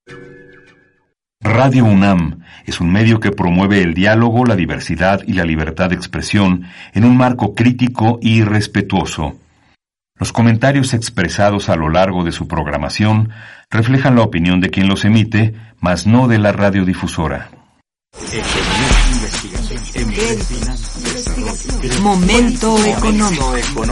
Radio UNAM es un medio que promueve el diálogo, la diversidad y la libertad de expresión en un marco crítico y respetuoso. Los comentarios expresados a lo largo de su programación reflejan la opinión de quien los emite, mas no de la radiodifusora. Momento económico.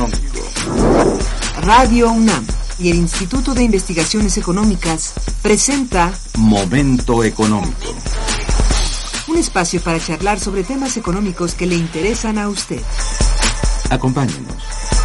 Radio UNAM y el Instituto de Investigaciones Económicas presenta Momento Económico. Un espacio para charlar sobre temas económicos que le interesan a usted. Acompáñenos.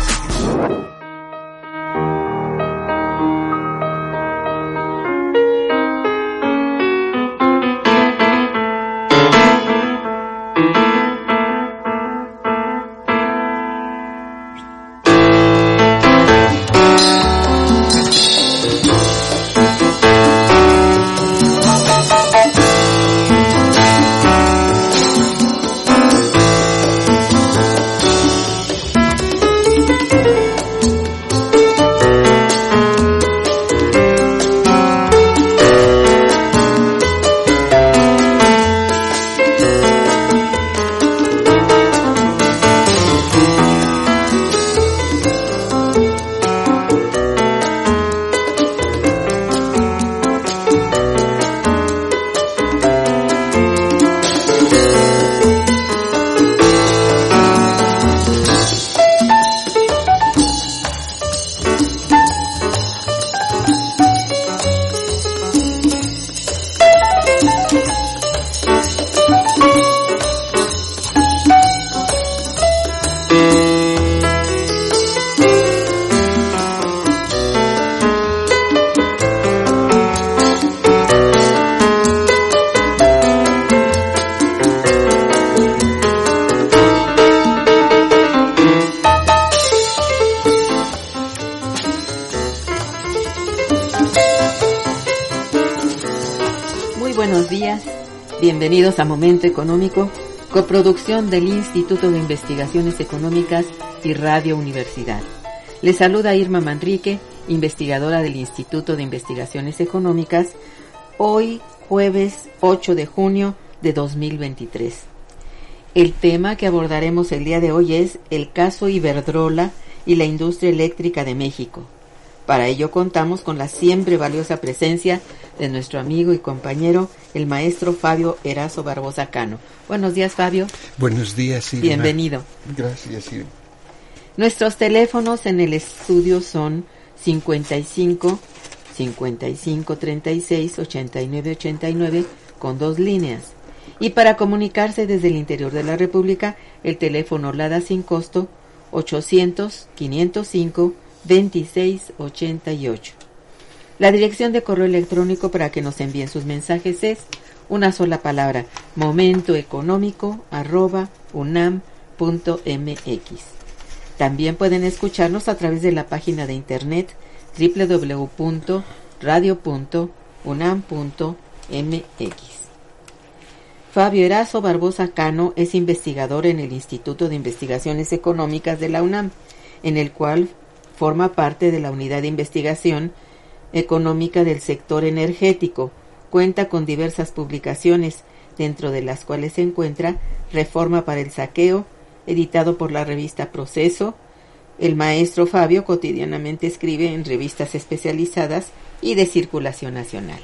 Bienvenidos a Momento Económico, coproducción del Instituto de Investigaciones Económicas y Radio Universidad. Les saluda Irma Manrique, investigadora del Instituto de Investigaciones Económicas, hoy jueves 8 de junio de 2023. El tema que abordaremos el día de hoy es el caso Iberdrola y la industria eléctrica de México. Para ello contamos con la siempre valiosa presencia de nuestro amigo y compañero, el maestro Fabio Erazo Barbosa Cano. Buenos días, Fabio. Buenos días, Irma. Bienvenido. Gracias, Irma. Nuestros teléfonos en el estudio son 55 36 89 89 con 2 líneas. Y para comunicarse desde el interior de la República, el teléfono LADA sin costo 800 505 2688. La dirección de correo electrónico para que nos envíen sus mensajes es una sola palabra: momentoeconómico@unam.mx. También pueden escucharnos a través de la página de internet www.radio.unam.mx. Fabio Erazo Barbosa Cano es investigador en el Instituto de Investigaciones Económicas de la UNAM, en el cual forma parte de la Unidad de Investigación Económica del Sector Energético. Cuenta con diversas publicaciones, dentro de las cuales se encuentra Reforma para el Saqueo, editado por la revista Proceso. El maestro Fabio cotidianamente escribe en revistas especializadas y de circulación nacional.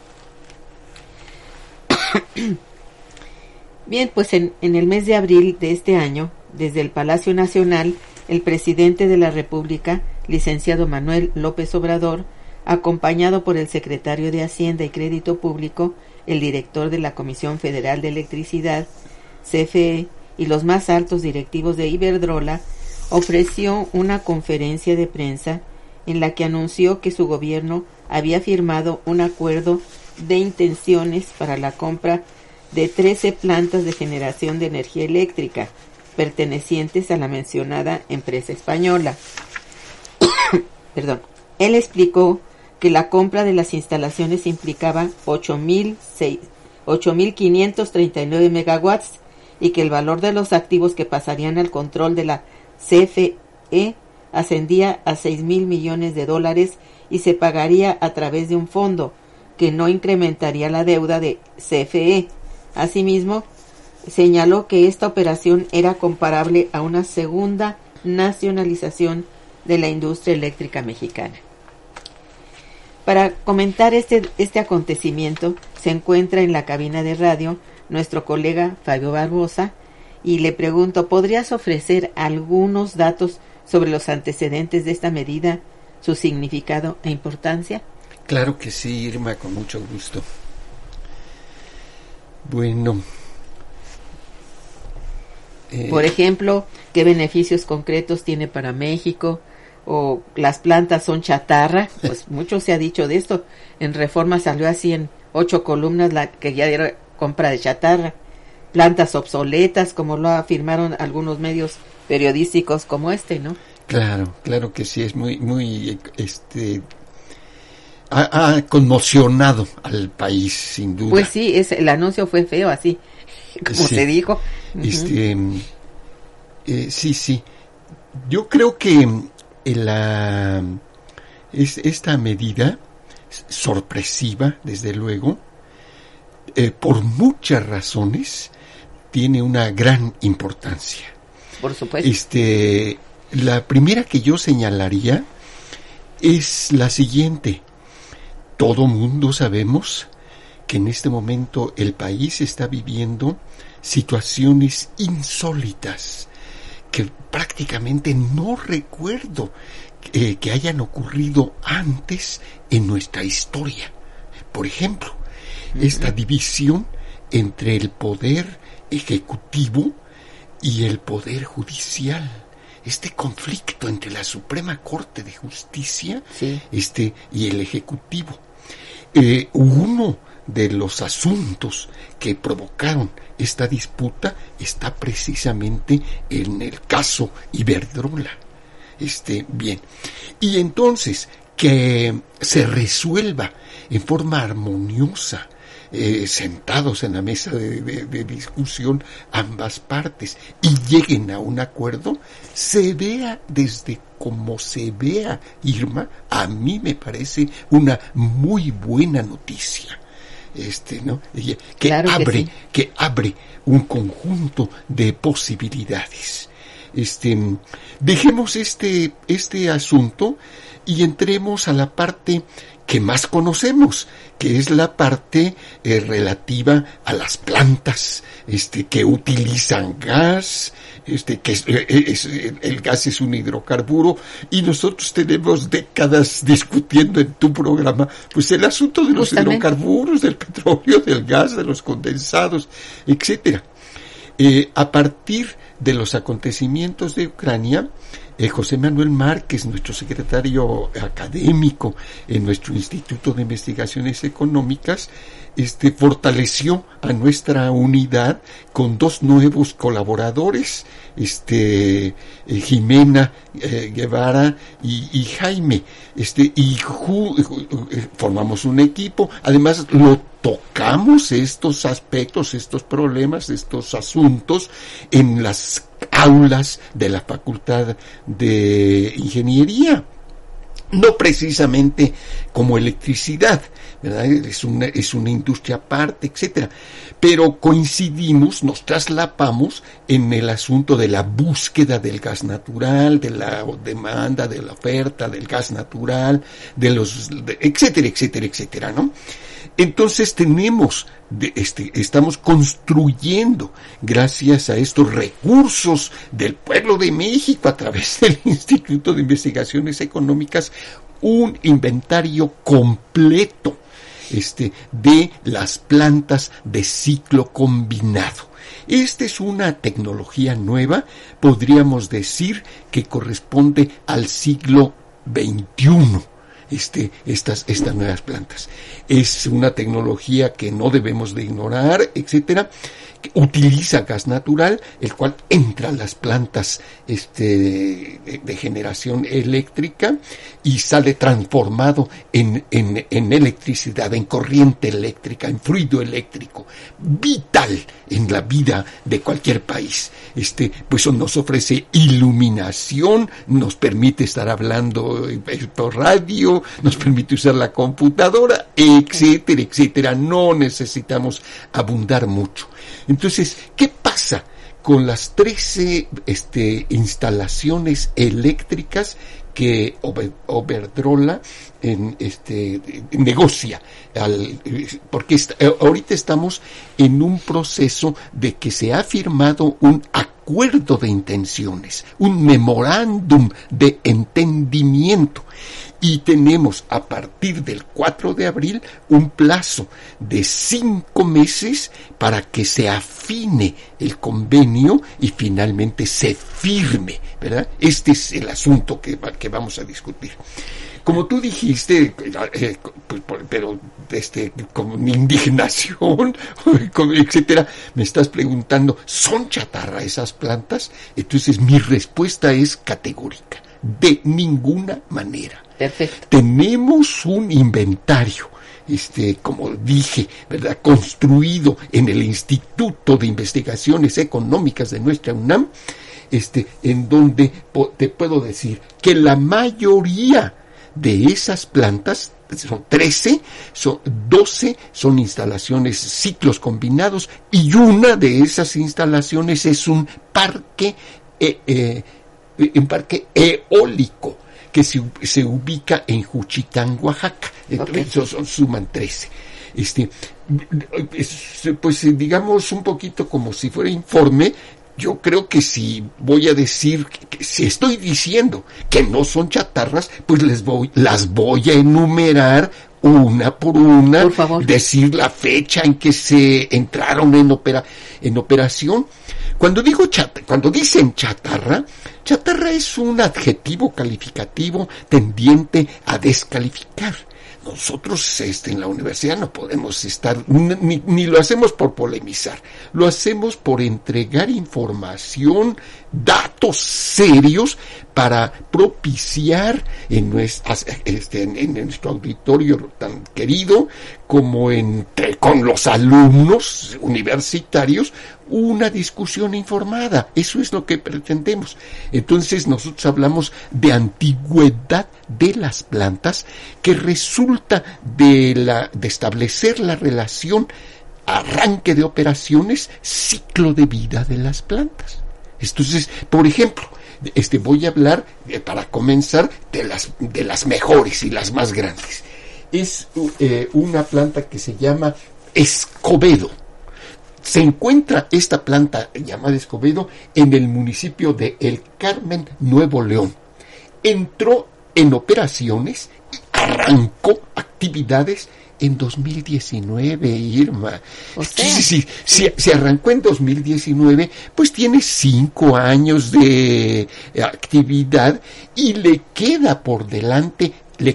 Bien, pues en el mes de abril de este año, desde el Palacio Nacional, el presidente de la República, licenciado Manuel López Obrador, acompañado por el secretario de Hacienda y Crédito Público, el director de la Comisión Federal de Electricidad, CFE, y los más altos directivos de Iberdrola, ofreció una conferencia de prensa en la que anunció que su gobierno había firmado un acuerdo de intenciones para la compra de 13 plantas de generación de energía eléctrica, pertenecientes a la mencionada empresa española. Perdón. Él explicó que la compra de las instalaciones implicaba 8.539 megawatts y que el valor de los activos que pasarían al control de la CFE ascendía a $6,000 millones y se pagaría a través de un fondo que no incrementaría la deuda de CFE. Asimismo, señaló que esta operación era comparable a una segunda nacionalización de la industria eléctrica mexicana. Para comentar este acontecimiento se encuentra en la cabina de radio nuestro colega Fabio Barbosa y le pregunto, ¿podrías ofrecer algunos datos sobre los antecedentes de esta medida, su significado e importancia? Claro que sí, Irma, con mucho gusto. Bueno, por ejemplo, ¿qué beneficios concretos tiene para México? O las plantas son chatarra, pues mucho se ha dicho de esto. En Reforma salió así en 8 columnas la que ya era compra de chatarra. Plantas obsoletas, como lo afirmaron algunos medios periodísticos como ¿no? Claro que sí, es muy ha conmocionado al país, sin duda. Pues sí, el anuncio fue feo, así como sí. se dijo. Sí. Yo creo que esta medida sorpresiva, desde luego, por muchas razones, tiene una gran importancia. Por supuesto. La primera que yo señalaría es la siguiente. Todo mundo sabemos que en este momento el país está viviendo situaciones insólitas que prácticamente no recuerdo que hayan ocurrido antes en nuestra historia. Por ejemplo, esta división entre el poder ejecutivo y el poder judicial. Este conflicto entre la Suprema Corte de Justicia y el Ejecutivo. Uno de los asuntos que provocaron esta disputa está precisamente en el caso Iberdrola. Bien. Y entonces, que se resuelva en forma armoniosa, sentados en la mesa de discusión ambas partes y lleguen a un acuerdo, se vea desde como se vea, Irma, a mí me parece una muy buena noticia. ¿No? Que abre un conjunto de posibilidades. Dejemos este asunto y entremos a la parte que más conocemos, que es la parte relativa a las plantas que utilizan gas, el gas es un hidrocarburo, y nosotros tenemos décadas discutiendo en tu programa pues el asunto de los hidrocarburos, del petróleo, del gas, de los condensados, etcétera. A partir de los acontecimientos de Ucrania, José Manuel Márquez, nuestro secretario académico en nuestro Instituto de Investigaciones Económicas, fortaleció a nuestra unidad con 2 nuevos colaboradores, Jimena Guevara y Jaime, formamos un equipo. Además tocamos estos aspectos, estos problemas, estos asuntos en las aulas de la Facultad de Ingeniería. No precisamente como electricidad, ¿verdad? Es una industria aparte, etcétera. Pero coincidimos, nos traslapamos en el asunto de la búsqueda del gas natural, de la demanda, de la oferta del gas natural, etcétera, ¿no? Entonces estamos construyendo, gracias a estos recursos del pueblo de México a través del Instituto de Investigaciones Económicas, un inventario completo de las plantas de ciclo combinado. Esta es una tecnología nueva, podríamos decir que corresponde al siglo XXI. Estas nuevas plantas. Es una tecnología que no debemos de ignorar, etcétera, que utiliza gas natural, el cual entra a las plantas de generación eléctrica y sale transformado en electricidad, en corriente eléctrica, en fluido eléctrico, vital en la vida de cualquier país. Pues nos ofrece iluminación, nos permite estar hablando por radio, radio, nos permite usar la computadora, etcétera, etcétera. No necesitamos abundar mucho. Entonces, ¿qué pasa con las 13 instalaciones eléctricas que Iberdrola negocia? Porque ahorita estamos en un proceso de que se ha firmado un acuerdo de intenciones, un memorándum de entendimiento, y tenemos a partir del 4 de abril un plazo de 5 meses para que se afine el convenio y finalmente se firme, ¿verdad? Este es el asunto que vamos a discutir. Como tú dijiste, pero con indignación, etcétera, me estás preguntando, ¿son chatarra esas plantas? Entonces mi respuesta es categórica: de ninguna manera. Perfecto. Tenemos un inventario, como dije, ¿verdad?, construido en el Instituto de Investigaciones Económicas de nuestra UNAM, en donde te puedo decir que la mayoría de esas plantas, son 13, 12 son instalaciones, ciclos combinados, y una de esas instalaciones es un parque eólico que se ubica en Juchitán, Oaxaca. Okay. Suman 13. Pues digamos un poquito como si fuera informe. Yo creo que si voy a decir, si estoy diciendo que no son chatarras, pues las voy a enumerar una por una, por favor, decir la fecha en que se entraron en operación. Cuando dicen chatarra es un adjetivo calificativo tendiente a descalificar. Nosotros en la universidad no podemos estar, ni lo hacemos por polemizar, lo hacemos por entregar información, datos serios para propiciar en nuestro auditorio tan querido como con los alumnos universitarios una discusión informada. Eso es lo que pretendemos. Entonces nosotros hablamos de antigüedad de las plantas, que resulta de establecer la relación arranque de operaciones, ciclo de vida de las plantas. Entonces, por ejemplo, voy a hablar, para comenzar, de las mejores y las más grandes. Es una planta que se llama escobedo. Se encuentra esta planta llamada escobedo en el municipio de El Carmen, Nuevo León. Entró en operaciones y arrancó actividades en 2019, Irma. O sea, Sí, se arrancó en 2019, pues tiene 5 años de actividad y le quedan por delante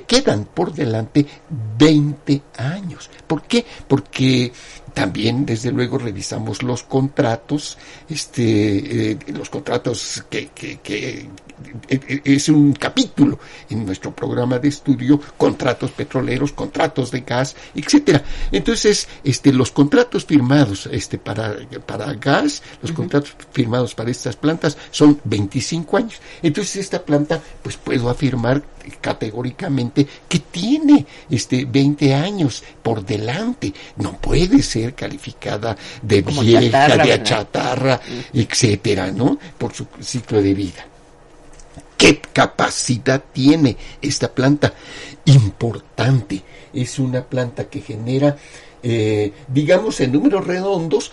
20 años. ¿Por qué? Porque también, desde luego, revisamos los contratos, los contratos que es un capítulo en nuestro programa de estudio, contratos petroleros, contratos de gas, etcétera. Entonces, los contratos firmados, para gas, los contratos firmados para estas plantas son 25 años. Entonces, esta planta, pues puedo afirmar categóricamente que tiene 20 años por delante. No puede ser calificada de como vieja, de chatarra, etcétera, ¿no? Por su ciclo de vida. ¿Qué capacidad tiene esta planta? Importante. Es una planta que genera, digamos en números redondos,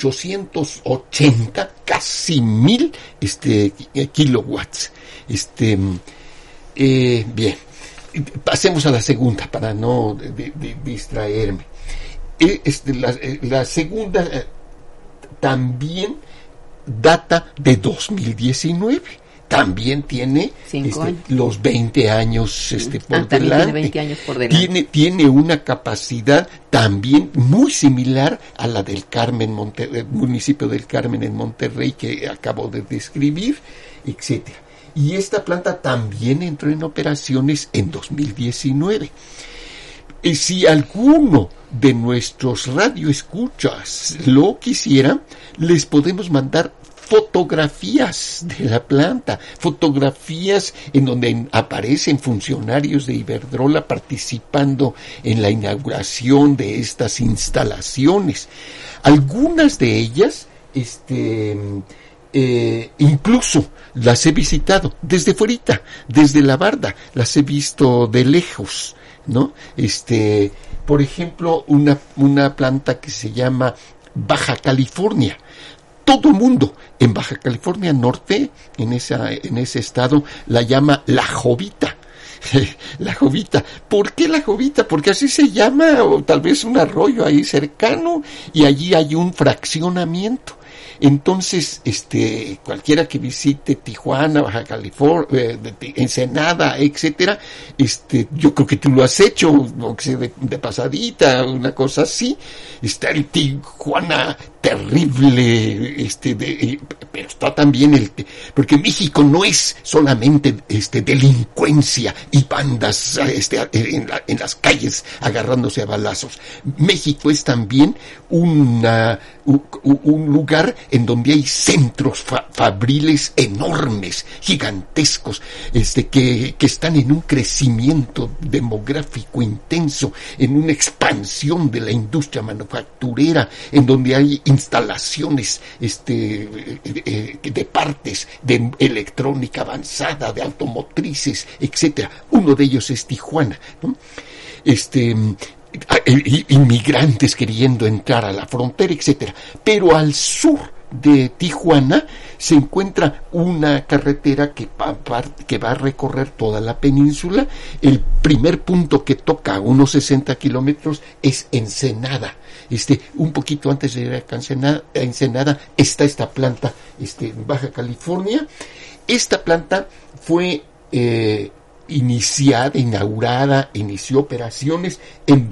880, casi 1000 kilowatts. Bien, pasemos a la segunda para no distraerme. La segunda también data de 2019. También tiene los 20 años por delante. Tiene 20 años por delante. Tiene una capacidad también muy similar a la del Carmen, municipio del Carmen en Monterrey, que acabo de describir, etcétera. Y esta planta también entró en operaciones en 2019. Si alguno de nuestros radioescuchas lo quisiera, les podemos mandar fotografías de la planta, fotografías en donde aparecen funcionarios de Iberdrola participando en la inauguración de estas instalaciones. Algunas de ellas, incluso las he visitado desde fuerita, desde la barda, las he visto de lejos, ¿no? Por ejemplo, una planta que se llama Baja California. Todo mundo en Baja California Norte, en ese estado, la llama La Jovita. La Jovita. ¿Por qué La Jovita? Porque así se llama, o tal vez un arroyo ahí cercano, y allí hay un fraccionamiento. Entonces, cualquiera que visite Tijuana, Baja California, Ensenada, etcétera, yo creo que tú lo has hecho, o que sea de pasadita, una cosa así. Está el Tijuana terrible, pero está también porque México no es solamente delincuencia y bandas en las calles agarrándose a balazos. México es también un lugar en donde hay centros fabriles enormes, gigantescos, que están en un crecimiento demográfico intenso, en una expansión de la industria manufacturera, en donde hay instalaciones de partes de electrónica avanzada, de automotrices, etcétera. Uno de ellos es Tijuana, ¿no? Inmigrantes queriendo entrar a la frontera, etcétera. Pero al sur de Tijuana se encuentra una carretera que va a recorrer toda la península. El primer punto que toca a unos 60 kilómetros es Ensenada. Un poquito antes de ir a Ensenada está esta planta en Baja California. Esta planta fue inaugurada, inició operaciones en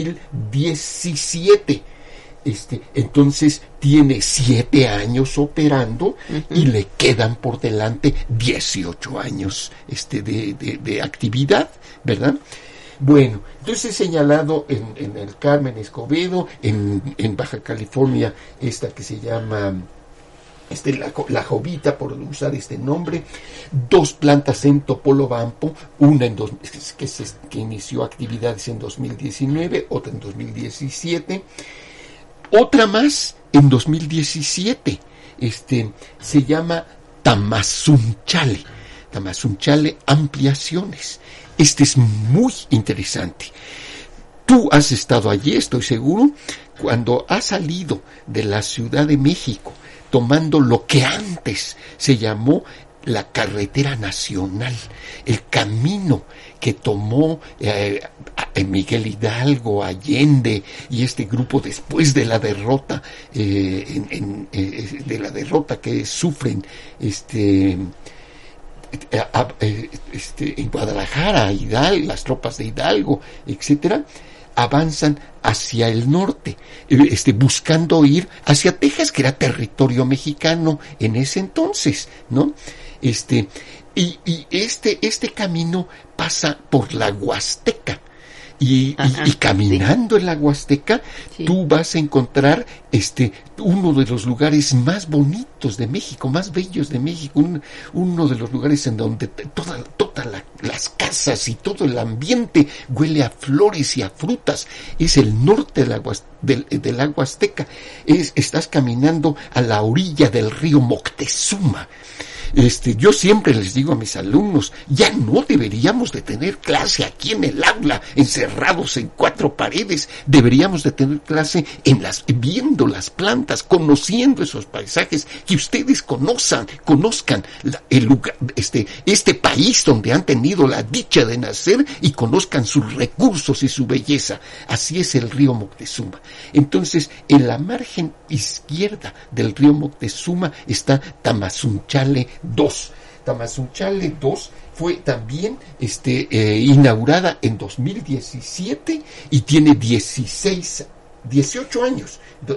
2017. Entonces tiene 7 años operando, y le quedan por delante 18 años de actividad, ¿verdad? Bueno, entonces he señalado en el Carmen Escobedo, en Baja California, esta que se llama La Jovita, por usar este nombre, 2 plantas en Topolobampo, una que inició actividades en 2019, otra en 2017, otra más en 2017, se llama Tamazunchale Ampliaciones. Es muy interesante. Tú has estado allí, estoy seguro, cuando has salido de la Ciudad de México, tomando lo que antes se llamó la carretera nacional, el camino que tomó Miguel Hidalgo, Allende y este grupo después de la derrota, de la derrota que sufren en Guadalajara, Hidalgo, las tropas de Hidalgo, etcétera, avanzan hacia el norte, buscando ir hacia Texas, que era territorio mexicano en ese entonces, ¿no? Este camino pasa por la Huasteca. Y caminando en la Huasteca, tú vas a encontrar uno de los lugares más bonitos de México, más bellos de México, uno de los lugares en donde todas las casas y todo el ambiente huele a flores y a frutas. Es el norte de la Huasteca. Estás caminando a la orilla del río Moctezuma. Yo siempre les digo a mis alumnos, ya no deberíamos de tener clase aquí en el aula, encerrados en 4 paredes. Deberíamos de tener clase viendo las plantas, conociendo esos paisajes, que ustedes conozcan el lugar, este país donde han tenido la dicha de nacer, y conozcan sus recursos y su belleza. Así es el río Moctezuma. Entonces, en la margen izquierda del río Moctezuma está Tamazunchale 2. Tamazunchale 2 fue también inaugurada en 2017 y tiene 18 años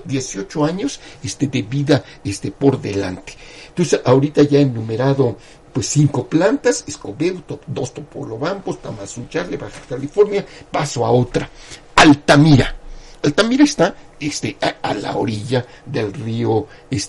de vida por delante. Entonces, ahorita ya he enumerado 5 plantas: Escobedo, 2 Topolobampos, Tamazunchale, Baja California. Paso a otra, Altamira. Altamira está a la orilla del río,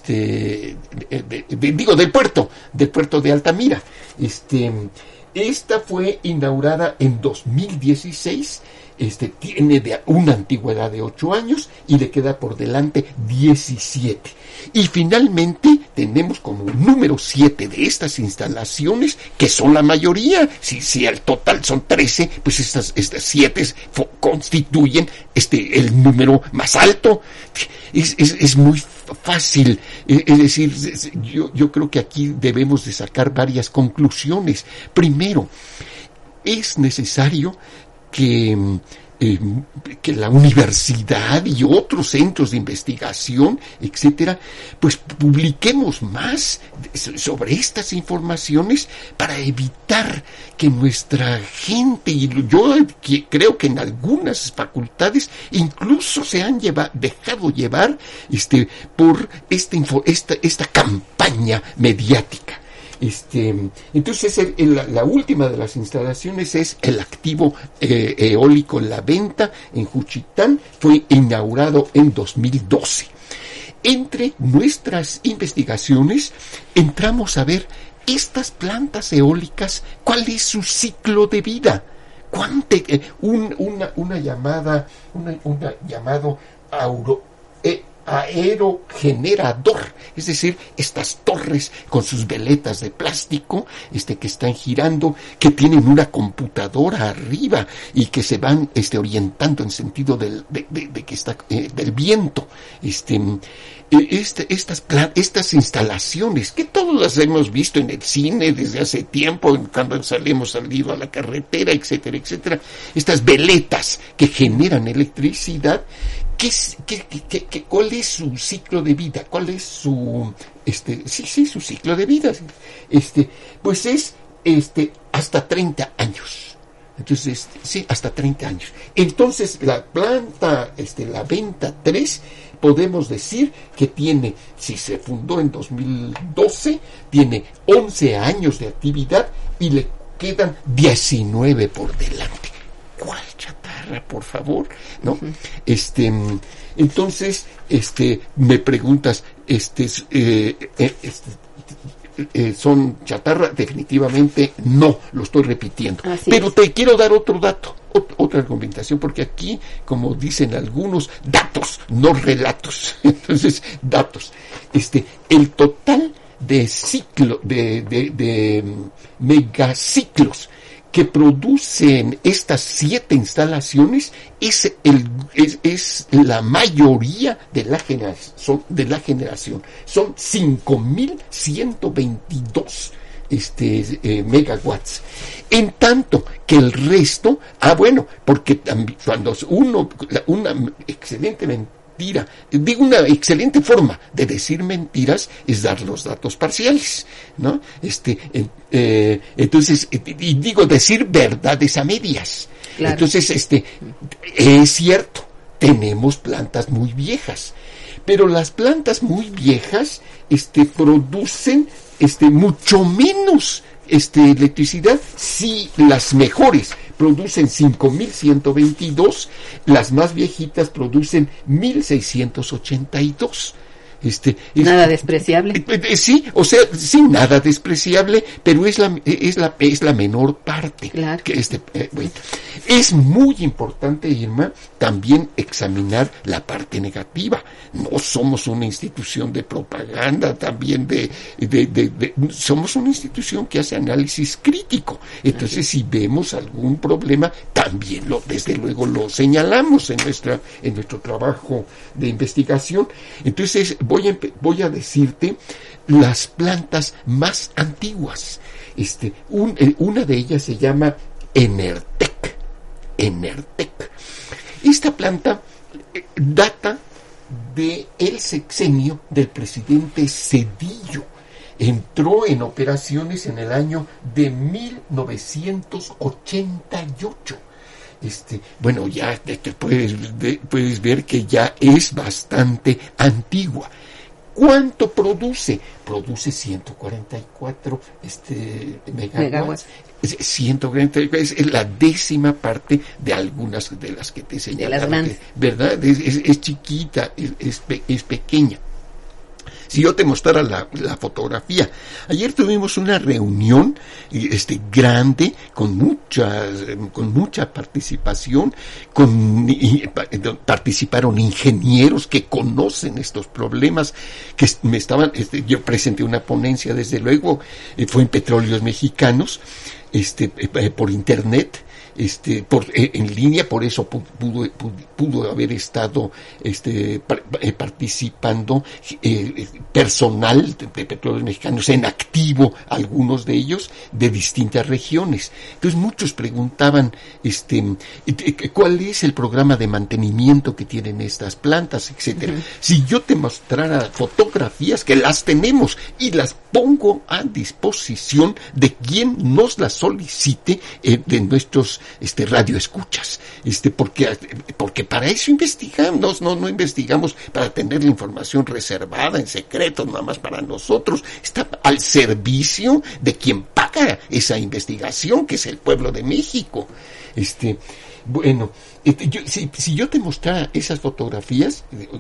del puerto de Altamira. Esta fue inaugurada en 2016. Tiene una antigüedad de 8 años y le queda por delante 17. Y finalmente tenemos como número 7 de estas instalaciones, que son la mayoría. Si al total son 13, pues estas 7 constituyen el número más alto. Es muy fácil. Es decir, yo creo que aquí debemos de sacar varias conclusiones. Primero, es necesario que la universidad y otros centros de investigación, etcétera, pues publiquemos más sobre estas informaciones para evitar que nuestra gente, y yo creo que en algunas facultades incluso se han dejado llevar por esta campaña mediática. Entonces la última de las instalaciones es el activo eólico La Venta en Juchitán. Fue inaugurado en 2012. Entre nuestras investigaciones entramos a ver estas plantas eólicas, cuál es su ciclo de vida. Una llamado aerogenerador, es decir, estas torres con sus veletas de plástico que están girando, que tienen una computadora arriba y que se van orientando en sentido del viento. Estas instalaciones que todos las hemos visto en el cine desde hace tiempo, cuando hemos salido a la carretera, etcétera, etcétera. Estas veletas que generan electricidad. ¿Cuál es su ciclo de vida? ¿Cuál es su su ciclo de vida? Pues es hasta 30 años. Entonces, hasta 30 años. Entonces, la planta La Venta 3, podemos decir que tiene, si se fundó en 2012, tiene 11 años de actividad y le quedan 19 por delante. ¿Cuál chatarra, por favor? ¿No? Entonces, me preguntas, ¿son chatarra? Definitivamente no, lo estoy repitiendo. Pero te quiero dar otro dato, otra argumentación, porque aquí, como dicen algunos, datos, no relatos. Entonces, datos. El total de ciclo, de megaciclos que producen estas 7 instalaciones es la mayoría de la generación. Son 5.122 megawatts. En tanto que el resto, porque cuando una excelente una excelente forma de decir mentiras es dar los datos parciales, ¿no? Entonces, decir verdades a medias. Claro. Entonces, es cierto, tenemos plantas muy viejas, pero las plantas muy viejas, producen, mucho menos, electricidad. Si las mejores producen 5.122, las más viejitas producen 1.682. Nada despreciable. Sí, nada despreciable, pero es la menor parte. Claro. Es muy importante, Irma, también examinar la parte negativa. No somos una institución de propaganda, también somos una institución que hace análisis crítico. Entonces, si vemos algún problema, también desde luego lo señalamos en nuestro trabajo de investigación. Entonces, voy a decirte las plantas más antiguas. Una de ellas se llama Enertec. Esta planta data del sexenio del presidente Zedillo. Entró en operaciones en el año de 1988. Ya te puedes ver que ya es bastante antigua. ¿Cuánto produce? Produce 144 megawatts. 144 es la 10ª parte de algunas de las que te señalaba, ¿verdad? Es chiquita, es pequeña. Si yo te mostrara la fotografía, ayer tuvimos una reunión grande con mucha participación, participaron ingenieros que conocen estos problemas, que yo presenté una ponencia, desde luego, fue en Petróleos Mexicanos, por internet, en línea, por eso pudo haber estado participando personal de Petróleos Mexicanos en activo, algunos de ellos de distintas regiones. Entonces muchos preguntaban cuál es el programa de mantenimiento que tienen estas plantas, etcétera. Uh-huh. Si yo te mostrara fotografías, que las tenemos y las pongo a disposición de quien nos las solicite, de nuestros radioescuchas, porque para eso investigamos, no investigamos para tener la información reservada en secreto, nada más para nosotros, está al servicio de quien paga esa investigación, que es el pueblo de México. Si yo te mostrara esas fotografías,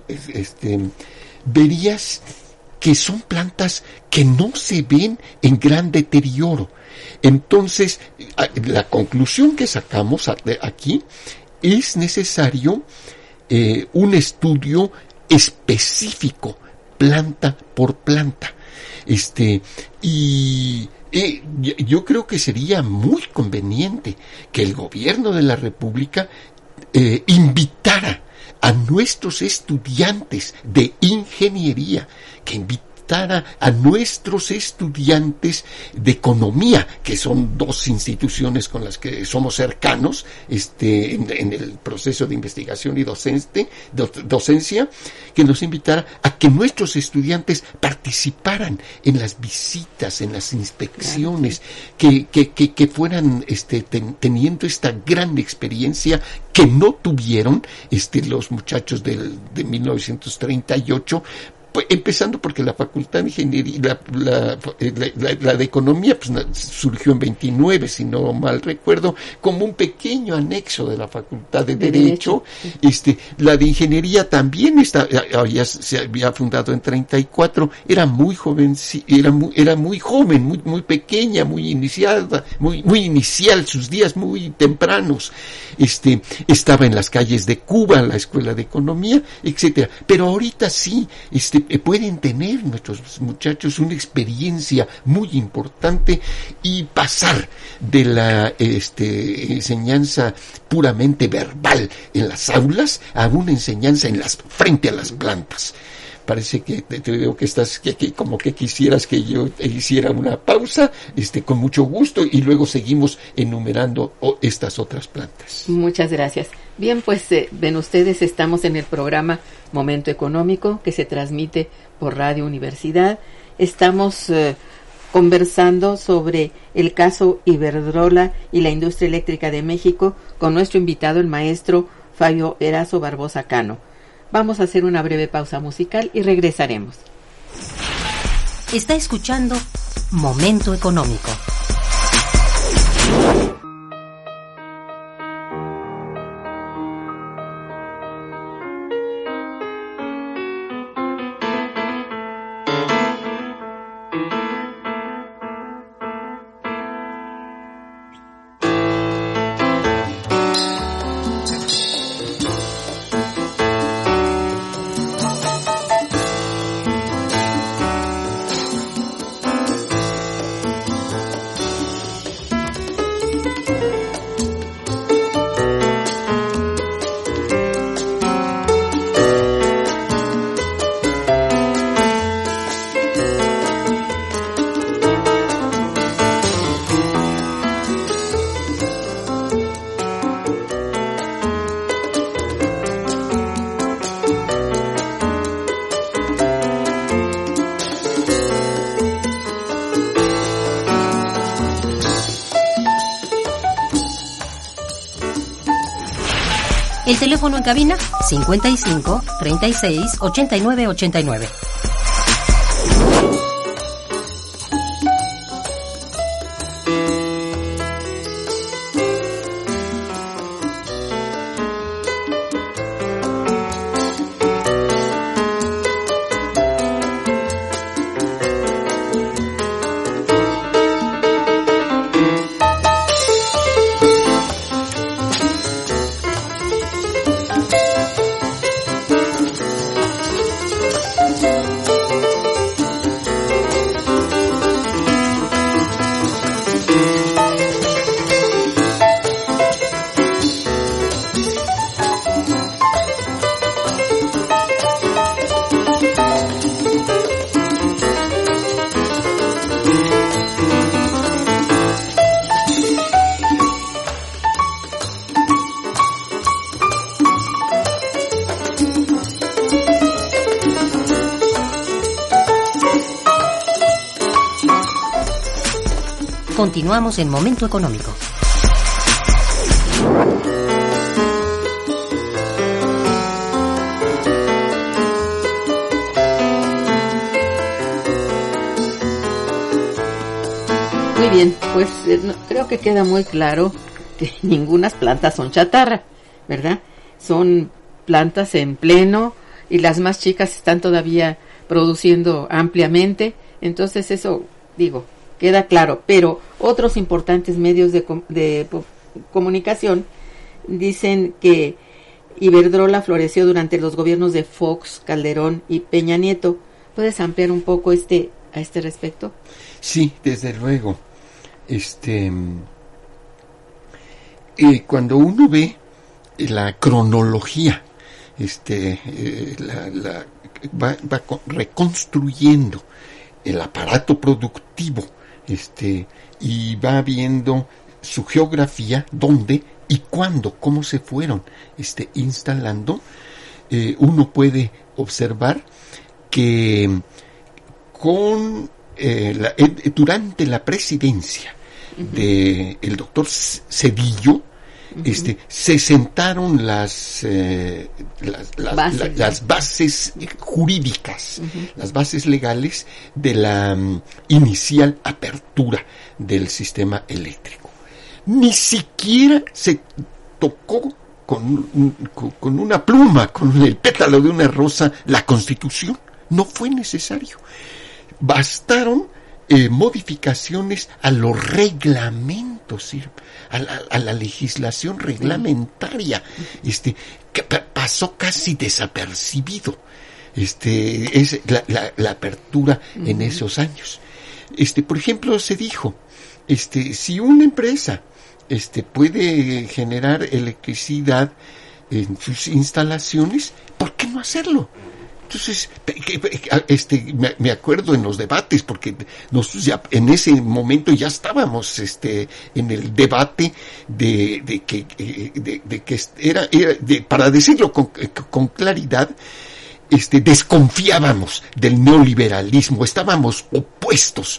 verías que son plantas que no se ven en gran deterioro. Entonces, la conclusión que sacamos aquí es necesario un estudio específico, planta por planta. Yo creo que sería muy conveniente que el gobierno de la República invitara a nuestros estudiantes de ingeniería, que invitara a nuestros estudiantes de economía, que son dos instituciones con las que somos cercanos en el proceso de investigación y docencia, que nos invitara a que nuestros estudiantes participaran en las visitas, en las inspecciones, que fueran teniendo esta gran experiencia que no tuvieron los muchachos de 1938, empezando porque la Facultad de Ingeniería, la de Economía, surgió en 29, si no mal recuerdo, como un pequeño anexo de la Facultad de Derecho. La de Ingeniería también se había fundado en 34, era muy joven, muy pequeña, muy iniciada, muy inicial, sus días muy tempranos. Estaba en las calles de Cuba, la Escuela de Economía, etcétera. Pero ahorita sí, pueden tener nuestros muchachos una experiencia muy importante y pasar de la enseñanza puramente verbal en las aulas a una enseñanza frente a las plantas. Parece que te veo que estás que como que quisieras que yo hiciera una pausa, con mucho gusto, y luego seguimos enumerando estas otras plantas. Muchas gracias. Bien, pues ven ustedes, estamos en el programa Momento Económico, que se transmite por Radio Universidad. Estamos conversando sobre el caso Iberdrola y la industria eléctrica de México con nuestro invitado, el maestro Fabio Erazo Barbosa Cano. Vamos a hacer una breve pausa musical y regresaremos. Está escuchando Momento Económico. El teléfono en cabina 55 36 89 89. Continuamos en Momento Económico. Muy bien, pues creo que queda muy claro que ningunas plantas son chatarra, ¿verdad? Son plantas en pleno y las más chicas están todavía produciendo ampliamente, entonces eso, digo, queda claro. Pero otros importantes medios de comunicación dicen que Iberdrola floreció durante los gobiernos de Fox, Calderón y Peña Nieto. ¿Puedes ampliar un poco a este respecto? Sí, desde luego. Cuando uno ve la cronología, va reconstruyendo el aparato productivo, y va viendo su geografía, dónde y cuándo, cómo se fueron instalando, uno puede observar que durante la presidencia de el doctor Zedillo, se sentaron las bases jurídicas, las bases legales de la inicial apertura del sistema eléctrico. Ni siquiera se tocó con una pluma, con el pétalo de una rosa, la Constitución. No fue necesario. Bastaron modificaciones a los reglamentos, a la legislación reglamentaria, que pasó casi desapercibido, es la apertura en esos años. Por ejemplo, se dijo, si una empresa puede generar electricidad en sus instalaciones, ¿por qué no hacerlo? Entonces, me acuerdo en los debates, porque ya en ese momento ya estábamos en el debate de que era para decirlo con claridad, desconfiábamos del neoliberalismo, estábamos opuestos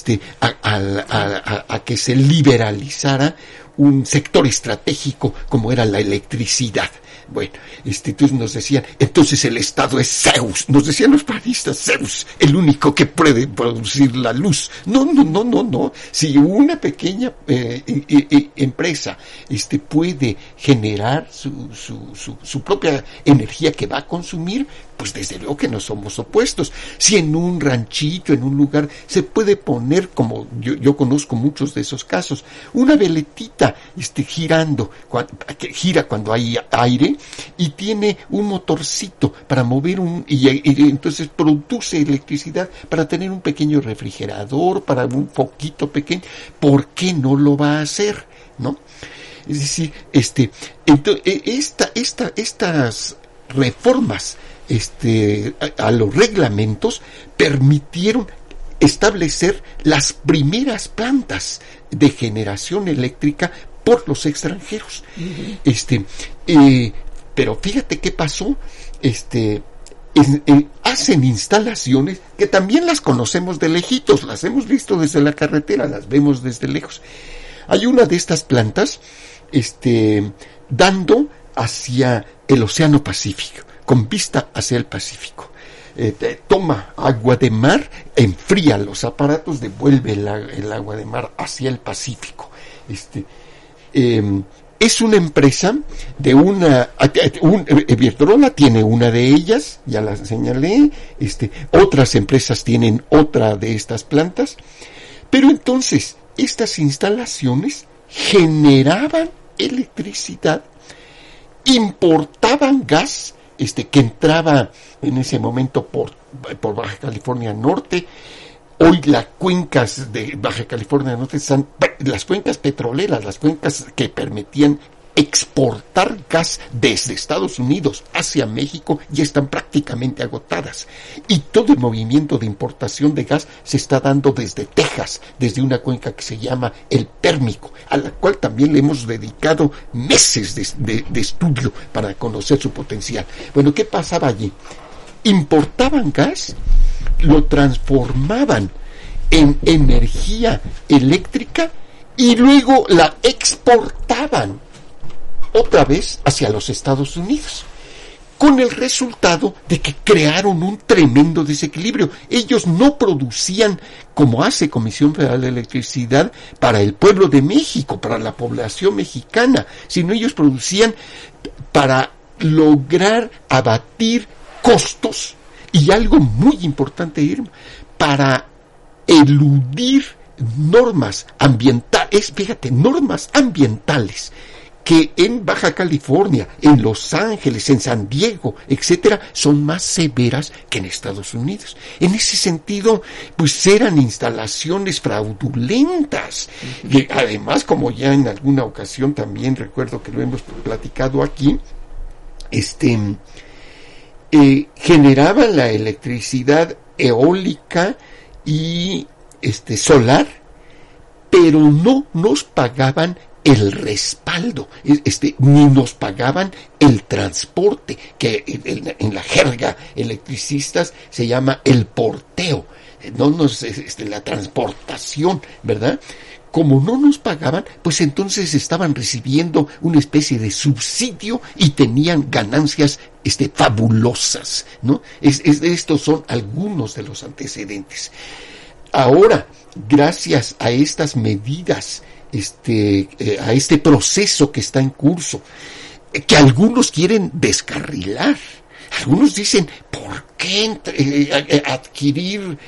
a que se liberalizara un sector estratégico como era la electricidad. Bueno, entonces nos decían, entonces el Estado es Zeus, nos decían los panistas, Zeus, el único que puede producir la luz. No. Si una pequeña empresa puede generar su propia energía que va a consumir, pues desde luego que no somos opuestos. Si en un ranchito, en un lugar, se puede poner, como yo conozco muchos de esos casos, una veletita girando, que gira cuando hay aire, y tiene un motorcito para mover y entonces produce electricidad para tener un pequeño refrigerador, para un foquito pequeño. ¿Por qué no lo va a hacer? ¿No? Es decir, estas reformas a los reglamentos permitieron establecer las primeras plantas de generación eléctrica por los extranjeros. Pero fíjate qué pasó, hacen instalaciones que también las conocemos de lejitos, las hemos visto desde la carretera, las vemos desde lejos. Hay una de estas plantas, dando hacia el Océano Pacífico, con vista hacia el Pacífico. Toma agua de mar, enfría los aparatos, devuelve el agua de mar hacia el Pacífico. Es una empresa de Iberdrola tiene una de ellas, ya la señalé, otras empresas tienen otra de estas plantas, pero entonces estas instalaciones generaban electricidad, importaban gas, que entraba en ese momento por Baja California Norte. Hoy las cuencas de Baja California Norte son las cuencas petroleras, las cuencas que permitían exportar gas desde Estados Unidos hacia México ya están prácticamente agotadas. Y todo el movimiento de importación de gas se está dando desde Texas, desde una cuenca que se llama el Pérmico, a la cual también le hemos dedicado meses de estudio para conocer su potencial. Bueno, ¿qué pasaba allí? Importaban gas, lo transformaban en energía eléctrica y luego la exportaban otra vez hacia los Estados Unidos, con el resultado de que crearon un tremendo desequilibrio. Ellos no producían, como hace Comisión Federal de Electricidad, para el pueblo de México, para la población mexicana, sino ellos producían para lograr abatir costos y algo muy importante, Irma, para eludir normas ambientales, fíjate, normas ambientales que en Baja California, en Los Ángeles, en San Diego, etcétera, son más severas que en Estados Unidos. En ese sentido, pues eran instalaciones fraudulentas, que además, como ya en alguna ocasión también recuerdo que lo hemos platicado aquí, generaban la electricidad eólica y solar, pero no nos pagaban el respaldo, ni nos pagaban el transporte, que en la jerga electricistas se llama el porteo, la transportación, ¿verdad? Como no nos pagaban, pues entonces estaban recibiendo una especie de subsidio y tenían ganancias fabulosas, ¿no? Estos son algunos de los antecedentes. Ahora, gracias a estas medidas, a este proceso que está en curso, que algunos quieren descarrilar. Algunos dicen, ¿por qué adquirir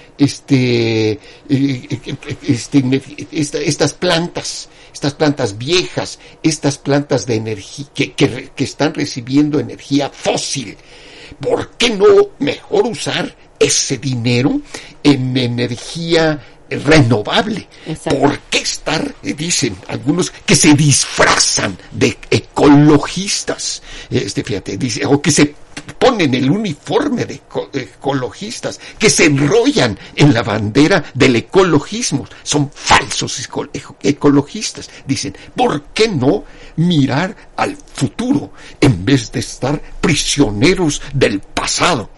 estas plantas viejas, estas plantas de energía que están recibiendo energía fósil? ¿Por qué no mejor usar ese dinero en energía renovable? Exacto. ¿Por qué estar, dicen algunos, que se disfrazan de ecologistas? Fíjate, dice, o que se ponen el uniforme de ecologistas, que se enrollan en la bandera del ecologismo. Son falsos ecologistas. Dicen, ¿por qué no mirar al futuro en vez de estar prisioneros del pasado?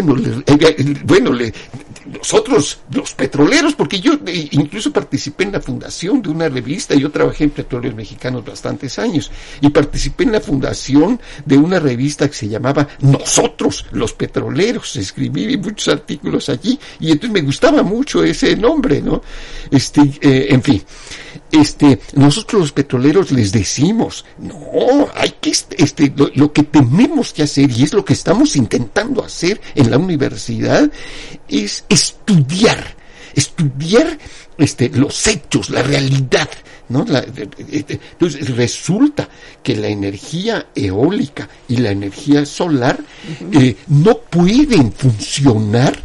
Nosotros, los petroleros, porque yo incluso participé en la fundación de una revista, yo trabajé en Petróleos Mexicanos bastantes años, y participé en la fundación de una revista que se llamaba Nosotros, los Petroleros. Escribí muchos artículos allí, y entonces me gustaba mucho ese nombre, ¿no? En fin, nosotros los petroleros les decimos, no, hay que, lo que tenemos que hacer, y es lo que estamos intentando hacer en la universidad, es estudiar los hechos, la realidad, ¿no? Entonces resulta que la energía eólica y la energía solar no pueden funcionar,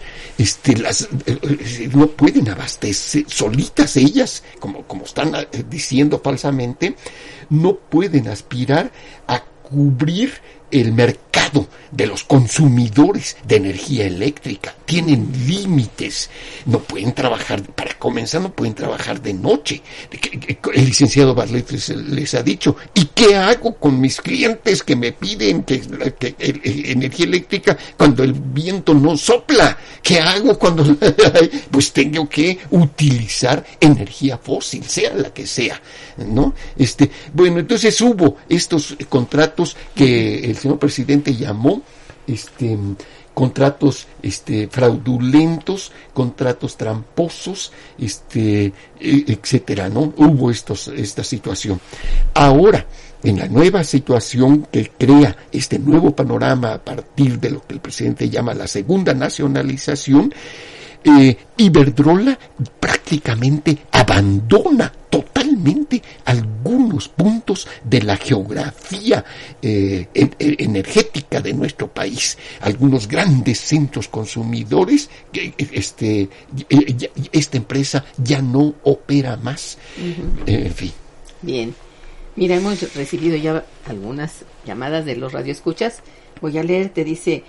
no pueden abastecer solitas ellas, como están diciendo falsamente, no pueden aspirar a cubrir el mercado de los consumidores de energía eléctrica. Tienen límites, no pueden trabajar, para comenzar no pueden trabajar de noche. El licenciado Bartlett les ha dicho, ¿y qué hago con mis clientes que me piden que energía eléctrica cuando el viento no sopla? ¿Qué hago cuando pues tengo que utilizar energía fósil, sea la que sea, ¿no? Bueno, entonces hubo estos contratos que el señor presidente llamó contratos fraudulentos, contratos tramposos, etcétera, ¿no? Hubo esta situación. Ahora, en la nueva situación que crea este nuevo panorama a partir de lo que el presidente llama la segunda nacionalización, Iberdrola prácticamente abandona totalmente algunos puntos de la geografía energética de nuestro país, algunos grandes centros consumidores. Esta empresa ya no opera más. En fin. Bien. Mira, hemos recibido ya algunas llamadas de los radioescuchas. Voy a leer, te dice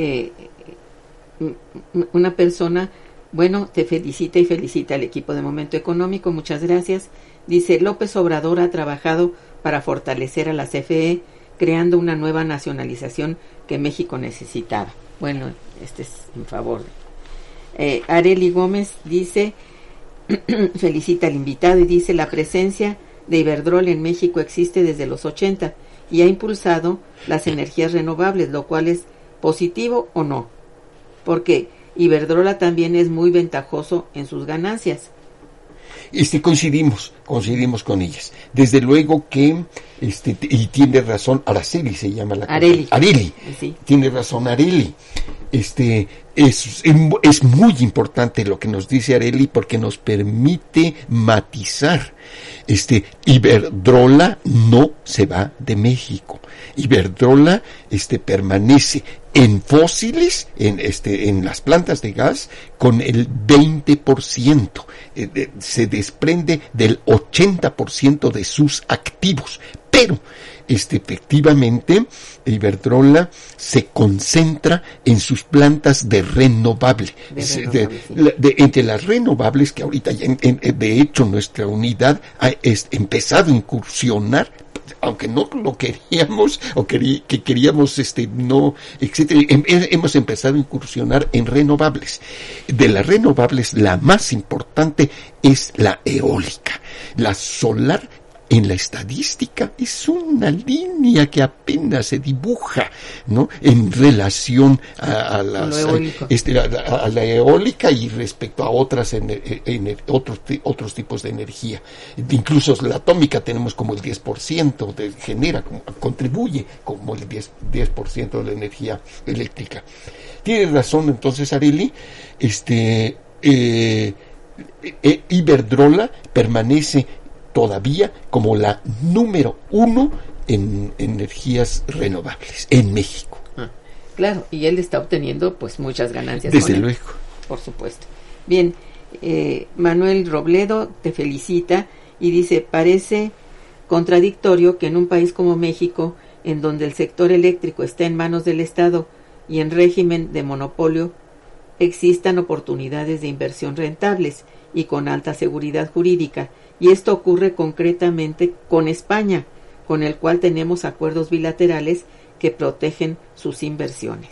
una persona, bueno, te felicita y felicita al equipo de Momento Económico, muchas gracias. Dice, López Obrador ha trabajado para fortalecer a la CFE, creando una nueva nacionalización que México necesitaba. Bueno, este es en favor. Areli Gómez dice, felicita al invitado y dice: la presencia de Iberdrola en México existe desde los 80 y ha impulsado las energías renovables, lo cual es positivo o no, porque Iberdrola también es muy ventajoso en sus ganancias. Coincidimos con ellas. Desde luego que, y tiene razón, Araceli se llama la Areli. Areli. Sí. Tiene razón Areli. Es muy importante lo que nos dice Areli porque nos permite matizar. Iberdrola no se va de México. Iberdrola permanece en fósiles, en las plantas de gas, con el 20%. Se desprende del 80% de sus activos. Pero, efectivamente, Iberdrola se concentra en sus plantas de renovable. Entre las renovables, que ahorita ya, de hecho, nuestra unidad ha empezado a incursionar, aunque no lo queríamos, o que queríamos, no, etcétera, hemos empezado a incursionar en renovables. De las renovables, la más importante es la eólica. La solar, en la estadística, es una línea que apenas se dibuja, ¿no?, en relación a la eólica y respecto a otros tipos de energía. Incluso la atómica tenemos como el 10%, contribuye como el 10% de la energía eléctrica. Tiene razón entonces Areli, Iberdrola permanece todavía como la número 1 en energías renovables en México. Claro, y él está obteniendo pues muchas ganancias. Desde luego. Por supuesto. Bien, Manuel Robledo te felicita y dice: parece contradictorio que en un país como México, en donde el sector eléctrico está en manos del Estado y en régimen de monopolio, existan oportunidades de inversión rentables y con alta seguridad jurídica. Y esto ocurre concretamente con España, con el cual tenemos acuerdos bilaterales que protegen sus inversiones.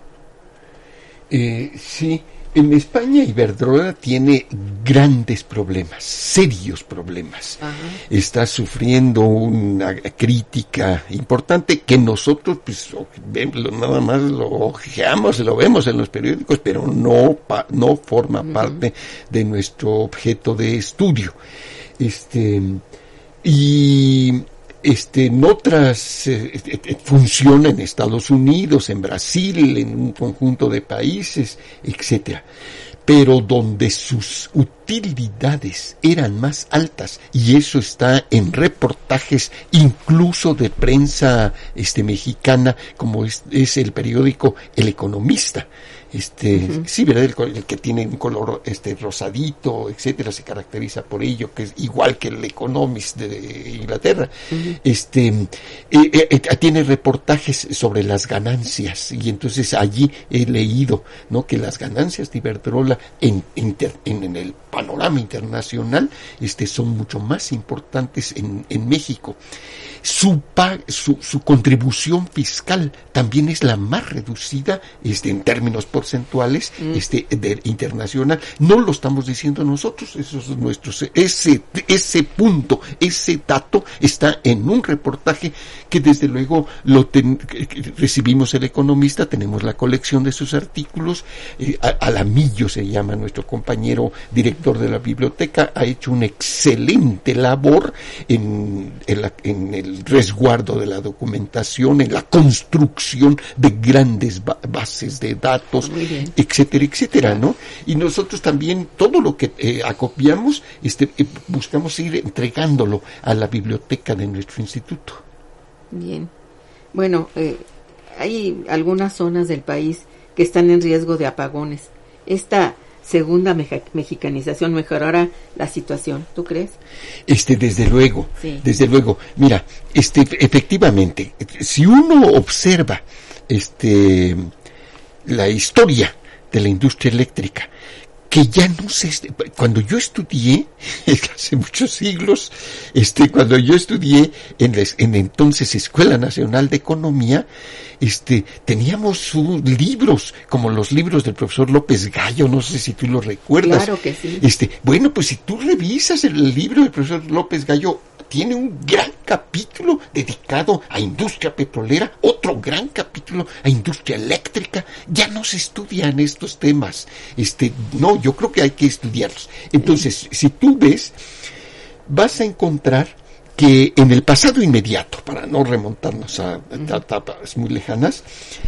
Sí, en España Iberdrola tiene grandes problemas, serios problemas. Ajá. Está sufriendo una crítica importante que nosotros pues nada más lo ojeamos, lo vemos en los periódicos, pero no forma parte de nuestro objeto de estudio. En otras funciona en Estados Unidos, en Brasil, en un conjunto de países, etcétera. Pero donde sus utilidades eran más altas, y eso está en reportajes incluso de prensa mexicana, como es el periódico El Economista. Sí, ¿verdad? El que tiene un color rosadito, etcétera, se caracteriza por ello, que es igual que el Economist de Inglaterra. Tiene reportajes sobre las ganancias, y entonces allí he leído, ¿no?, que las ganancias de Iberdrola en el panorama internacional son mucho más importantes en México. Su contribución fiscal también es la más reducida en términos porcentuales internacional. No lo estamos diciendo nosotros, ese punto, ese dato está en un reportaje que desde luego recibimos El Economista, tenemos la colección de sus artículos. Alamillo se llama nuestro compañero director de la biblioteca, ha hecho una excelente labor en el resguardo de la documentación, en la construcción de grandes bases de datos, etcétera, etcétera, ¿no? Y nosotros también todo lo que acopiamos, buscamos ir entregándolo a la biblioteca de nuestro instituto. Bien. Bueno, hay algunas zonas del país que están en riesgo de apagones. Esta segunda mexicanización mejorará la situación, ¿tú crees? Desde luego, sí. Desde luego. Mira, efectivamente, si uno observa la historia de la industria eléctrica, que ya no se... Cuando yo estudié, hace muchos siglos, cuando yo estudié en entonces Escuela Nacional de Economía, teníamos libros, como los libros del profesor López Gallo, no sé si tú lo recuerdas. Claro que sí. Bueno, pues si tú revisas el libro del profesor López Gallo, tiene un gran capítulo dedicado a industria petrolera, otro gran capítulo a industria eléctrica. Ya no se estudian estos temas. No, yo creo que hay que estudiarlos. Entonces, si tú ves, vas a encontrar que en el pasado inmediato, para no remontarnos a etapas muy lejanas,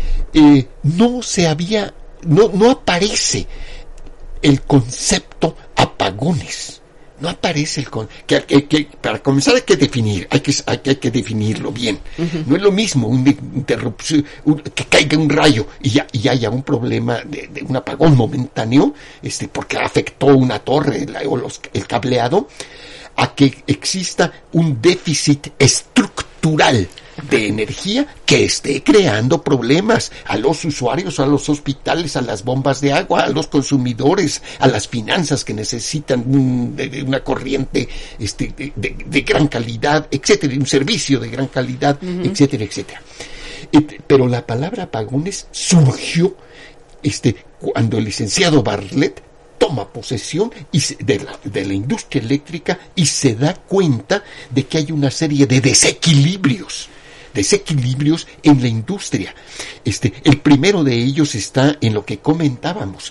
no aparece el concepto apagones. No aparece que para comenzar hay que definirlo bien. Uh-huh. No es lo mismo una interrupción, que caiga un rayo y haya un problema de un apagón momentáneo, porque afectó una torre o el cableado, a que exista un déficit estructural de energía que esté creando problemas a los usuarios, a los hospitales, a las bombas de agua, a los consumidores, a las finanzas que necesitan una corriente de gran calidad, etcétera, un servicio de gran calidad, uh-huh, etcétera, etcétera. Pero la palabra apagones surgió cuando el licenciado Bartlett toma posesión de la industria eléctrica y se da cuenta de que hay una serie de desequilibrios en la industria. El primero de ellos está en lo que comentábamos.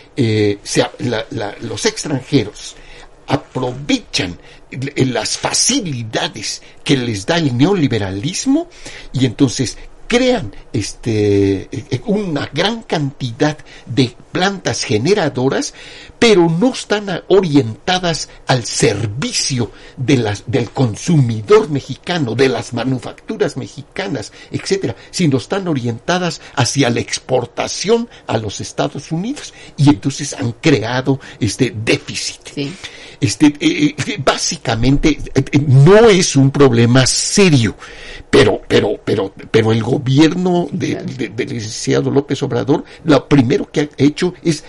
Los extranjeros aprovechan las facilidades que les da el neoliberalismo y entonces crean una gran cantidad de plantas generadoras, pero no están orientadas al servicio del consumidor mexicano, de las manufacturas mexicanas, etcétera, sino están orientadas hacia la exportación a los Estados Unidos y entonces han creado déficit. Sí. Básicamente no es un problema serio, pero el gobierno del licenciado López Obrador lo primero que ha hecho es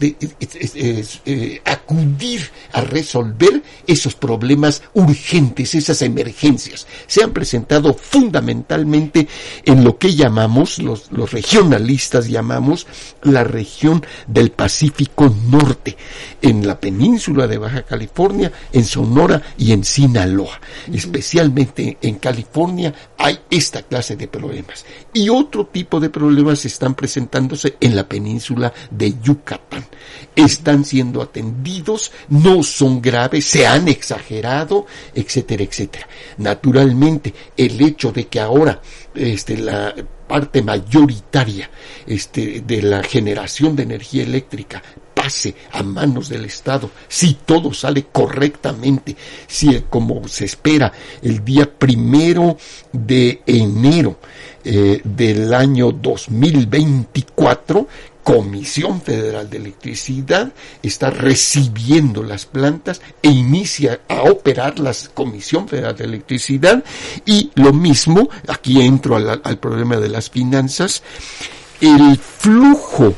acudir a resolver esos problemas urgentes, esas emergencias. Se han presentado fundamentalmente en lo que llamamos, los regionalistas llamamos, la región del Pacífico Norte, en la península de Baja California, en Sonora y en Sinaloa. Uh-huh. Especialmente en California hay esta clase de problemas. Y otro tipo de problemas están presentándose en la península de Yucatán. Están siendo atendidos, no son graves, se han exagerado, etcétera, etcétera. Naturalmente, el hecho de que ahora la parte mayoritaria de la generación de energía eléctrica pase a manos del Estado, si todo sale correctamente, si como se espera el día 1 de enero del año 2024, Comisión Federal de Electricidad está recibiendo las plantas e inicia a operar la Comisión Federal de Electricidad, y lo mismo, aquí entro al problema de las finanzas, el flujo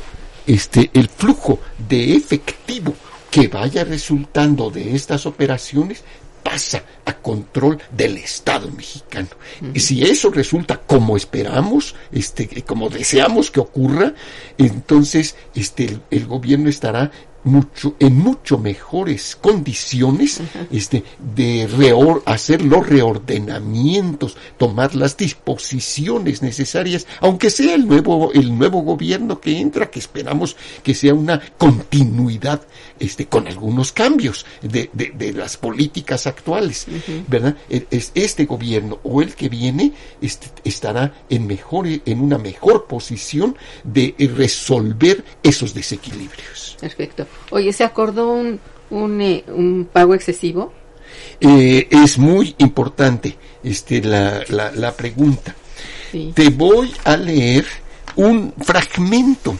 de efectivo que vaya resultando de estas operaciones pasa a control del Estado mexicano. Uh-huh. Y si eso resulta como esperamos, como deseamos que ocurra, entonces el gobierno estará en mucho mejores condiciones, uh-huh, de hacer los reordenamientos, tomar las disposiciones necesarias, aunque sea el nuevo gobierno que entra, que esperamos que sea una continuidad, con algunos cambios de las políticas actuales, uh-huh, ¿verdad? Este gobierno o el que viene estará en una mejor posición de resolver esos desequilibrios. Perfecto. Oye, ¿se acordó un pago excesivo? Es muy importante la pregunta. Sí. Te voy a leer un fragmento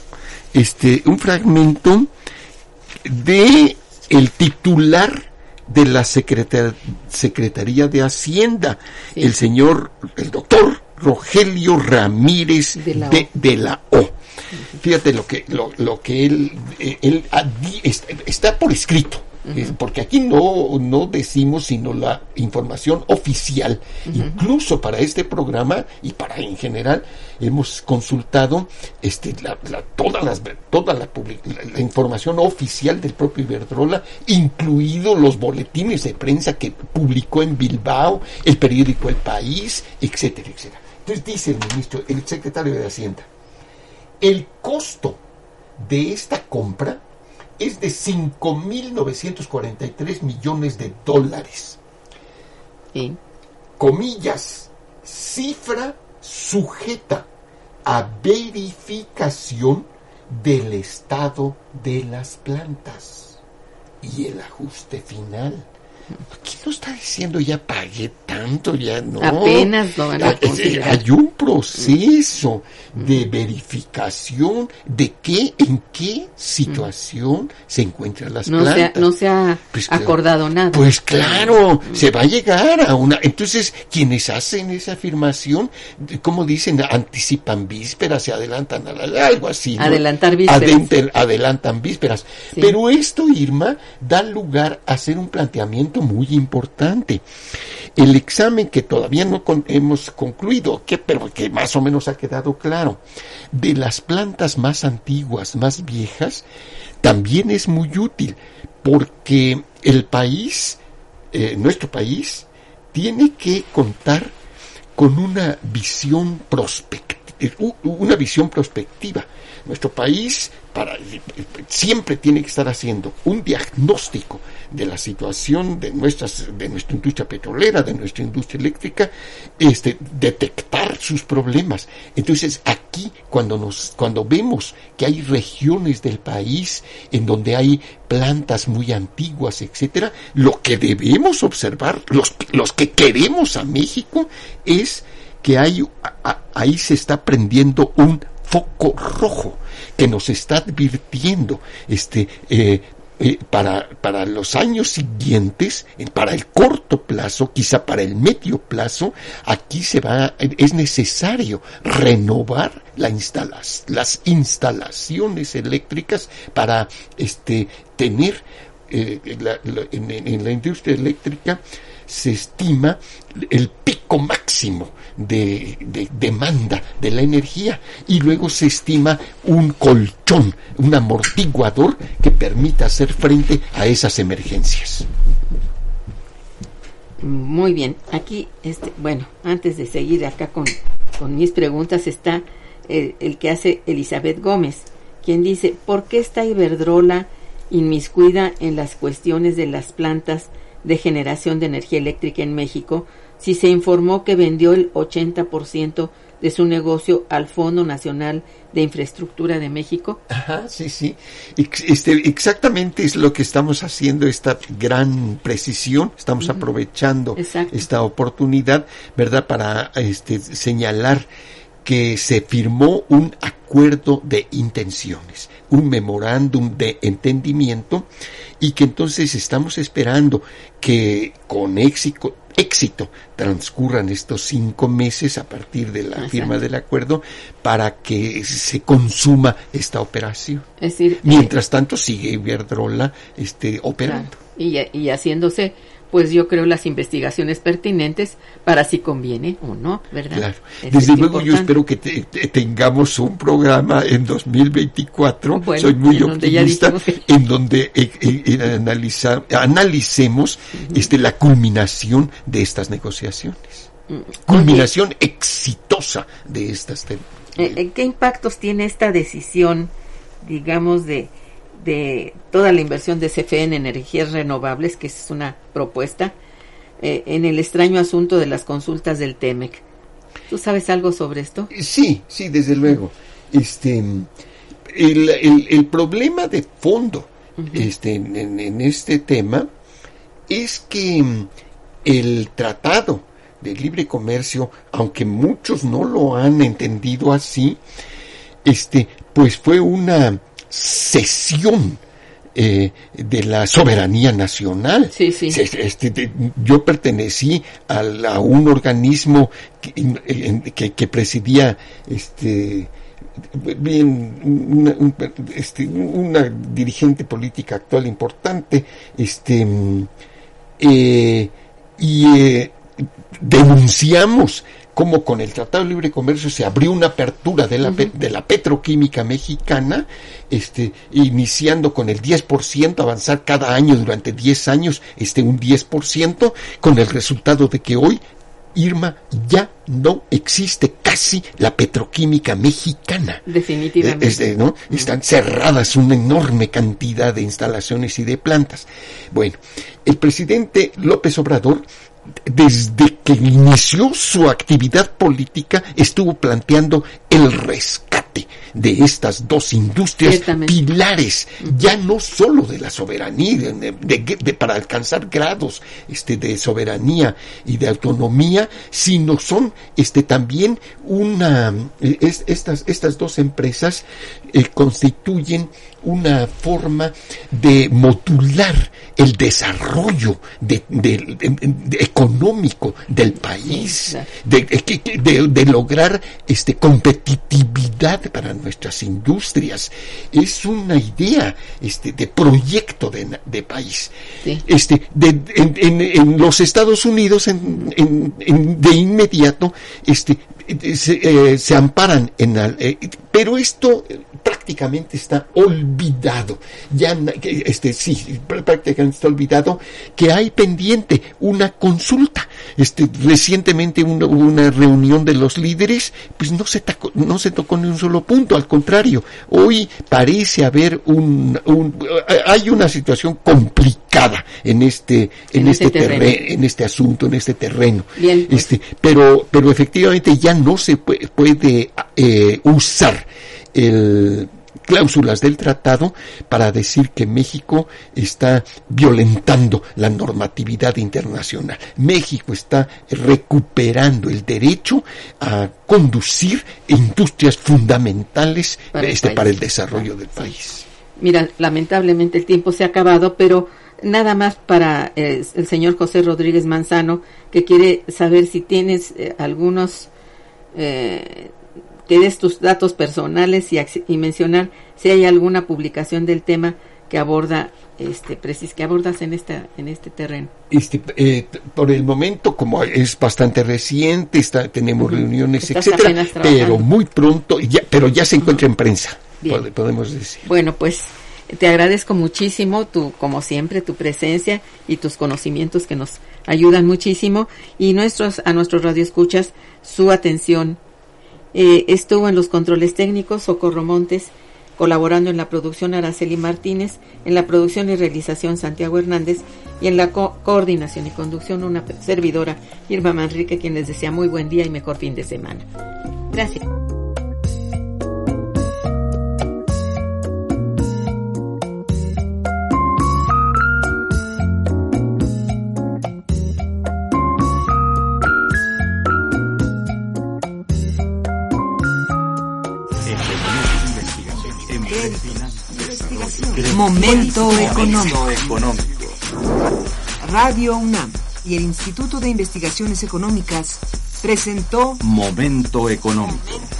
de el titular de la Secretaría de Hacienda, sí, el doctor Rogelio Ramírez de la O. fíjate lo que él está por escrito. Porque aquí no decimos sino la información oficial. Incluso para este programa y para en general hemos consultado toda la información oficial del propio Iberdrola, incluido los boletines de prensa que publicó en Bilbao, el periódico El País, etcétera, etcétera. Entonces dice el secretario de Hacienda, el costo de esta compra es de $5,943 millones. Sí. Comillas, cifra sujeta a verificación del estado de las plantas y el ajuste final. ¿Quién no está diciendo ya pagué tanto? Ya no. Apenas lo van a considerar. Hay un proceso de verificación de en qué situación se encuentran las plantas. No se ha acordado nada. Pues claro, se va a llegar a una... Entonces, quienes hacen esa afirmación, como dicen, anticipan vísperas, se adelantan a algo así, ¿no? Adelantar vísperas. Adelantan vísperas. Sí. Pero esto, Irma, da lugar a hacer un planteamiento muy importante. El examen que todavía no hemos concluido, pero que más o menos ha quedado claro, de las plantas más antiguas, más viejas, también es muy útil, porque el país, nuestro país, tiene que contar con una visión prospectiva. Nuestro país siempre tiene que estar haciendo un diagnóstico de la situación de nuestra industria petrolera, de nuestra industria eléctrica, detectar sus problemas. Entonces, aquí, cuando vemos que hay regiones del país en donde hay plantas muy antiguas, etcétera, lo que debemos observar, los que queremos a México, es que ahí se está prendiendo un foco rojo que nos está advirtiendo para los años siguientes, para el corto plazo, quizá para el medio plazo, aquí es necesario renovar las instalaciones eléctricas para tener en la industria eléctrica. Se estima el pico máximo de demanda de la energía y luego se estima un colchón, un amortiguador que permita hacer frente a esas emergencias. Muy bien, aquí, antes de seguir acá con mis preguntas está el que hace Elizabeth Gómez, quien dice, ¿por qué está Iberdrola inmiscuida en las cuestiones de las plantas de generación de energía eléctrica en México, si se informó que vendió el 80% de su negocio al Fondo Nacional de Infraestructura de México? Ajá, sí. Exactamente es lo que estamos haciendo, esta gran precisión. Estamos aprovechando esta oportunidad, ¿verdad?, para señalar que se firmó un acuerdo de intenciones, un memorándum de entendimiento, y que entonces estamos esperando que con éxito transcurran estos 5 meses a partir de la firma del acuerdo para que se consuma esta operación. Es decir, mientras tanto sigue Iberdrola operando. Claro, y haciéndose, pues yo creo, las investigaciones pertinentes para si conviene o no, ¿verdad? Claro. Desde luego yo espero que tengamos un programa en 2024, soy muy optimista, en donde analicemos la culminación de estas negociaciones. Culminación exitosa de estas. ¿Qué impactos tiene esta decisión, digamos, de toda la inversión de CFE en energías renovables, que es una propuesta, en el extraño asunto de las consultas del TEMEC? ¿Tú sabes algo sobre esto? Sí, desde luego. El problema de fondo en este tema es que el tratado de libre comercio, aunque muchos no lo han entendido así, pues fue una cesión de la soberanía nacional. Sí. Yo pertenecí a un organismo que presidía una dirigente política actual importante, denunciamos cómo con el Tratado de Libre Comercio se abrió una apertura de la petroquímica mexicana, iniciando con el 10%, avanzar cada año durante 10 años, un 10%, con el resultado de que hoy, Irma, ya no existe casi la petroquímica mexicana. Definitivamente. ¿No? Están cerradas una enorme cantidad de instalaciones y de plantas. Bueno, el presidente López Obrador, desde que inició su actividad política, estuvo planteando el rescate de estas dos industrias pilares, ya no solo de la soberanía, para alcanzar grados de soberanía y de autonomía, sino son también estas dos empresas constituyen una forma de modular el desarrollo económico del país, de lograr competitividad para nuestras industrias. Es una idea de proyecto de país. Sí. En los Estados Unidos de inmediato se amparan pero esto prácticamente está olvidado. Ya prácticamente está olvidado que hay pendiente una consulta. Recientemente hubo una reunión de los líderes, pues no se tocó ni un solo punto. Al contrario, hoy parece haber hay una situación complicada en este asunto, en este terreno. Bien, pues. Pero efectivamente ya no se puede usar cláusulas del tratado para decir que México está violentando la normatividad internacional. México está recuperando el derecho a conducir industrias fundamentales para el desarrollo del país. Mira, lamentablemente el tiempo se ha acabado, pero nada más para el señor José Rodríguez Manzano, que quiere saber si tienes algunos que des tus datos personales y mencionar si hay alguna publicación del tema que abordas en este terreno. Por el momento, como es bastante reciente, tenemos reuniones, etcétera, pero muy pronto, ya se encuentra en prensa, podemos decir. Bueno, pues te agradezco muchísimo, como siempre, tu presencia y tus conocimientos que nos ayudan muchísimo, y a nuestros radioescuchas, su atención. Estuvo en los controles técnicos Socorro Montes, colaborando en la producción Araceli Martínez, en la producción y realización Santiago Hernández, y en la coordinación y conducción una servidora, Irma Manrique, quien les desea muy buen día y mejor fin de semana. Gracias. Momento económico. Radio UNAM y el Instituto de Investigaciones Económicas presentó Momento económico.